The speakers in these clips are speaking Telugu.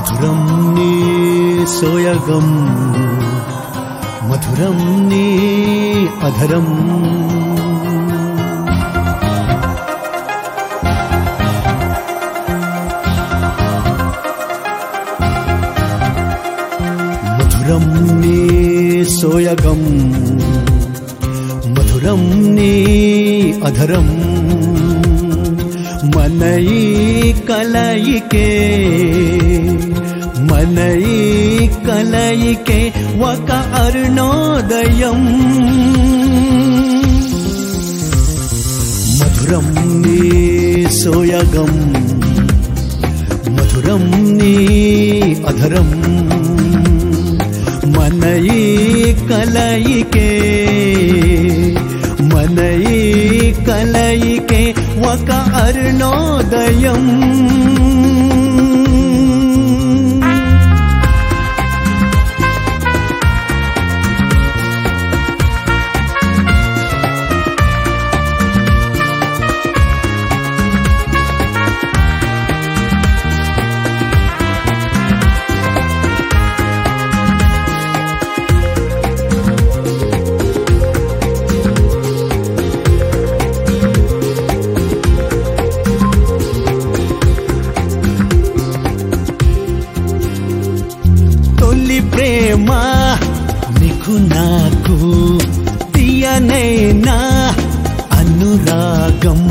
మధురం నీ సోయగం మధురం నీ అధరం మధురం నీ సోయగం మధురం నీ అధరం మనయి కలయికే మనయి కలయికే ఒక అరుణోదయం మధురం నీ సోయగం మధురం నీ అధరం మనయి కలయికే మనయి కలయికే ఒక అరుణోదయం ప్రేమ నీకు నాకు తీయనైనా అనురాగం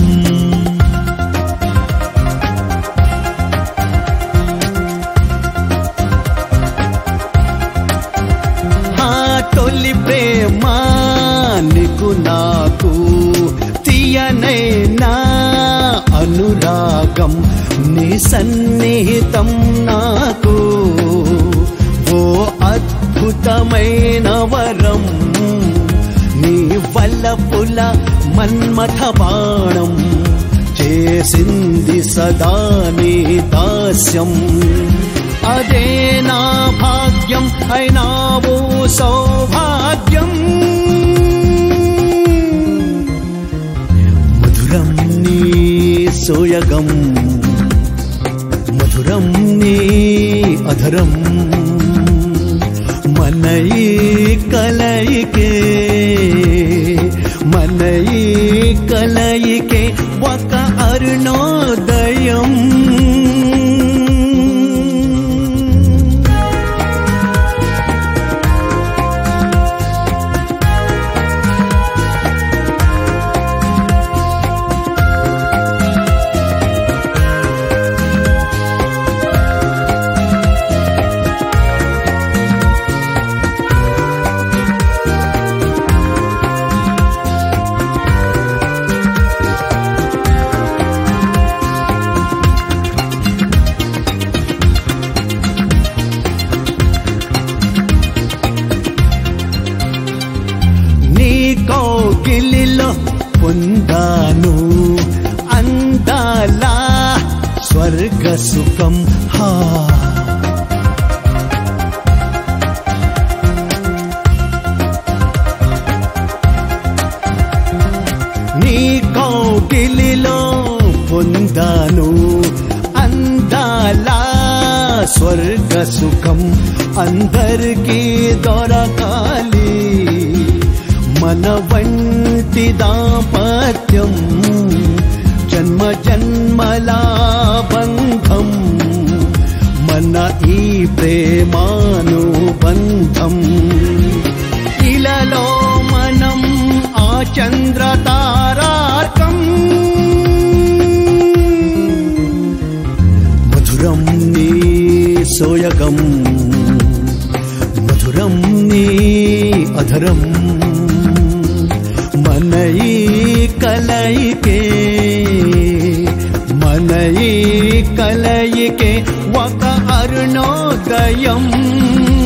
తొలి ప్రేమ నీకు నాకు తీయనైనా అనురాగం నీ సన్నిహితం నాకు ఓ అద్భుతమైన వరం నీ వల్లపుల మన్మథ బాణం చేసింది సదా నీ దాస్యం అదే నా భాగ్యం అయినావు సౌభాగ్యం మధురం నీ సోయగం మధురం నీ అధరం మనయి కలయికే మనయి కలయికే ఒక అరుణోదయం కౌగిలిలో పొందాను అందాల స్వర్గ సుఖం నీ కౌగిలిలో పొందాను అందాల స్వర్గ సుఖం అందరికీ దొరకాలి మన వంటి దాంపత్యం జన్మ జన్మల బంధం మన ఈ ప్రేమానుబంధం ఇలలో మనం ఆ చంద్ర తారార్కం మధురం నీ సోయగం మధురం నీ అధరం మనయి కలయికే మనయి కలయికే ఒక అరుణోదయం